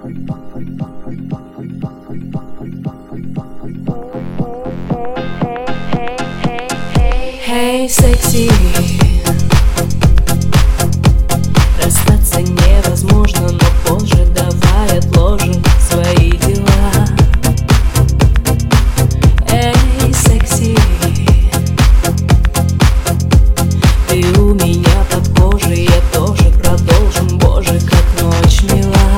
Hey, секси, расстаться невозможно, но позже давай отложим свои дела. Эй, секси, ты у меня под кожей, я тоже продолжим, боже, как ночь мила.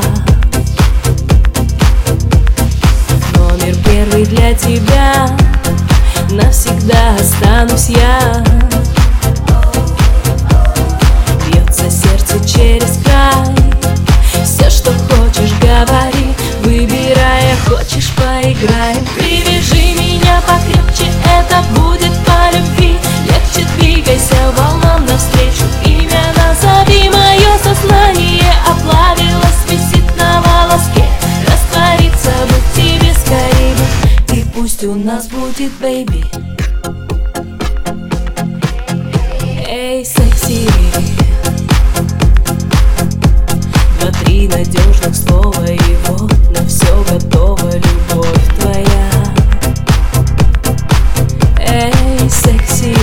Номер первый для тебя, навсегда останусь я. Бьется сердце через край, все, что хочешь, говори, выбирая, хочешь, поиграем. Привяжи меня покрепче, это будет по любви. Легче двигайся волнам навстречу, имя назови, мое сознание оплавилось, висит на волоске. Раствориться бы тебе скорее бы, и пусть у нас будет бэйби. Эй, секси, два-три надежных слова, и вот на все готова любовь твоя. Эй, секси,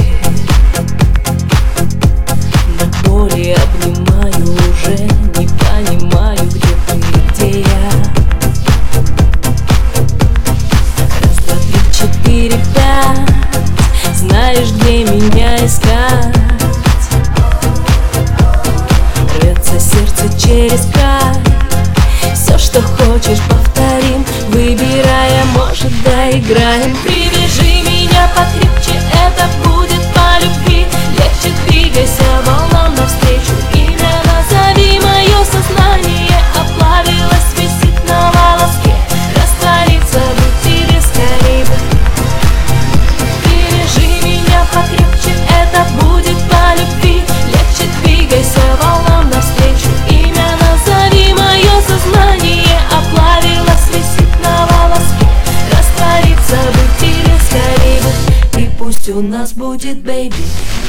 до боли обнимаю, уже не понимаю, где ты, где я. Раз, два, три, четыре, пять, знаешь, где меня искать. Рвется сердце через край, все, что хочешь, повторим, выбирая, может, доиграем. Привяжи меня покрепче, это будет по любви. Легче двигайся волнам навстречу, имя назови, мое сознание оплавилось, висит на волоске. Раствориться бы тебе скорее бы. Привяжи меня покрепче, это будет по любви. Легче двигайся волнам навстречу, имя назови, мое сознание оплавилось, висит на волоске. Раствориться бы тебе скорее бы, и пусть у нас будет бэйби.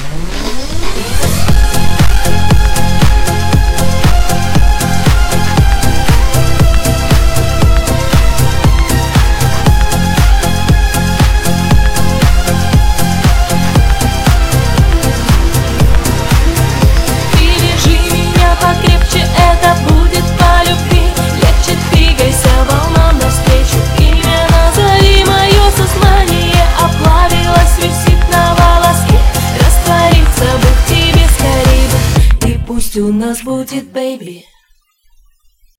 Покрепче, это будет по любви. Легче двигайся волнам навстречу, имя назови, мое сознание оплавилось, висит на волоске. Раствориться бы тебе скорее бы, и пусть у нас будет бэйби.